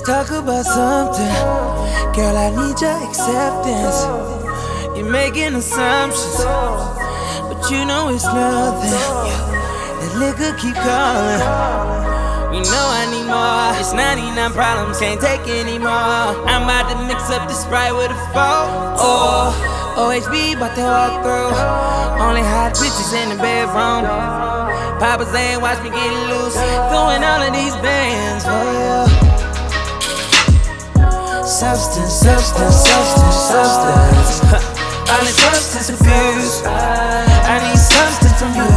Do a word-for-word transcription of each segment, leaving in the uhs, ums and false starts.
Let's talk about something. Girl, I need your acceptance. You're making assumptions, but you know it's nothing. That liquor keep calling. You know I need more. It's ninety-nine problems, can't take anymore. I'm about to mix up the Sprite with a four. Oh, O H B about to walk through. Only hot bitches in the bedroom. Papa's ain't watch me get loose. Throwing all of these bands for you. Substance, substance, substance, substance. All this substance abuse. I need something from you.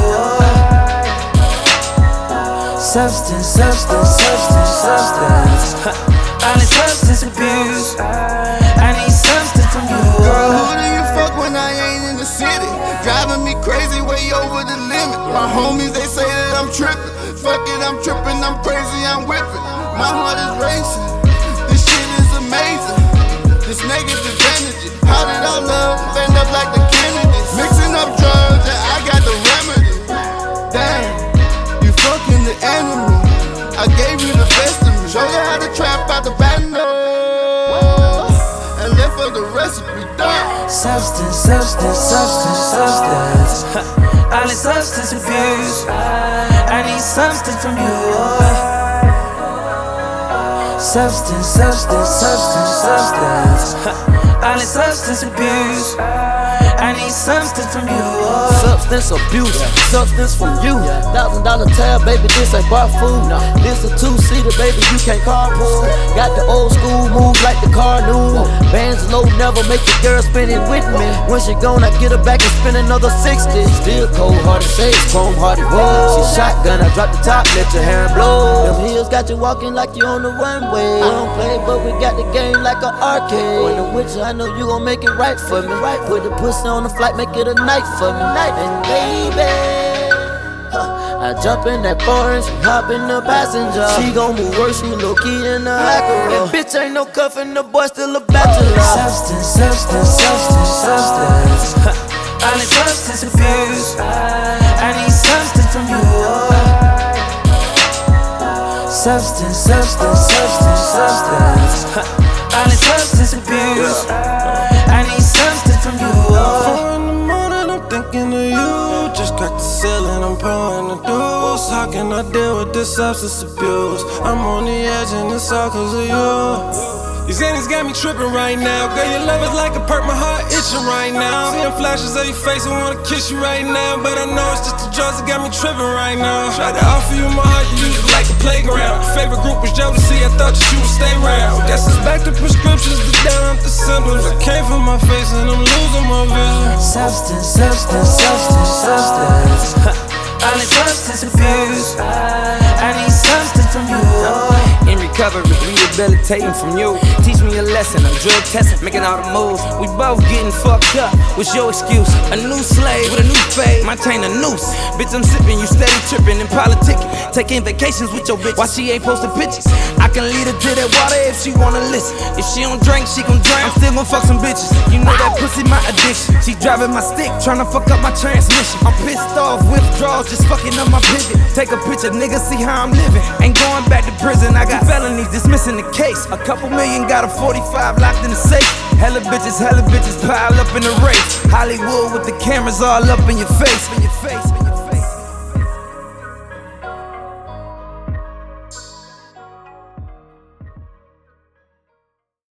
Substance, substance, substance, substance. All this substance abuse. I need something from you. Girl, who do you fuck when I ain't in the city? Driving me crazy, way over the limit. My homies, they say that I'm tripping. Fuck it, I'm tripping, I'm crazy, I'm whipping. My heart is racing. This shit is amazing. This negative energy. How did our love end up like the Kennedys? Mixing up drugs, and I got the remedy. Damn, you fucking the enemy. I gave you the best of me. Show you how to trap out the bando. And live for the recipe, done. Substance, substance, substance, substance. All this substance abuse. I need something from you. Substance, substance, substance, substance. All this substance abuse. I need something from you. Substance abuse, substance from you. Thousand dollar tab, baby, this ain't bar food. This a two-seater, baby, you can't carpool. Got the old school moves like the car new. Bands low, never make your girl spin it with me. When she gone, I get her back and spin another sixty. Still cold-hearted, shades, chrome-hearted, whoa. She shotgun, I drop the top, let your hair blow. Them heels got you walking like you on the runway. I don't play, but we got the game like an arcade. When I'm with you, I know you gon' make it right for me. Put the pussy on the flight, make it a night for me. And baby, huh, I jump in that foreign, she hop in the passenger. She gon' move worse, she low key in the Acura. And bitch ain't no cuffin', the boy still a bachelor. Substance, substance, substance, substance. All this substance abuse. I need something from you. Substance, substance, substance, substance. All this substance abuse. I need something from you. Four in the morning, I'm thinking of you. Just got the ceiling, I'm pouring the deuce. How can I deal with this substance abuse? I'm on the edge and it's all cause of you. These Xannies got me tripping right now. Girl, your love is like a perk, my heart itching right now. Seeing flashes of your face, I wanna kiss you right now. But I know it's just the drugs that got me tripping right now. Tried to offer you my heart, you used it like a playground. Favorite group was Jodeci, I thought that you would stay round. Guess it's back to prescriptions, to down up the symptoms. I came from my face and I'm losing my vision. Substance, substance, substance, substance. All this substance abuse. I need something from you. In recovery, rehabilitating from you. Teach me a lesson, I'm drug testing, making all the moves. We both getting fucked up, what's your excuse? A new slave with a new fade, my chain a noose. Bitch, I'm sipping, you steady tripping and politicking. Taking vacations with your bitch, why she ain't posting pictures? I can lead her to that water if she wanna listen. If she don't drink, she gon' drown, I'm still gon' fuck some bitches. You know that pussy my addiction. She driving my stick, tryna fuck up my transmission. I'm pissed off, withdrawals, just fucking up my pivot. Take a picture, nigga, see how I'm living. Ain't going back to prison, I got felonies, dismissing the case. A couple million, got a forty-five locked in the safe. Hella bitches, hella bitches pile up in the race. Hollywood with the cameras all up in your face, in your face.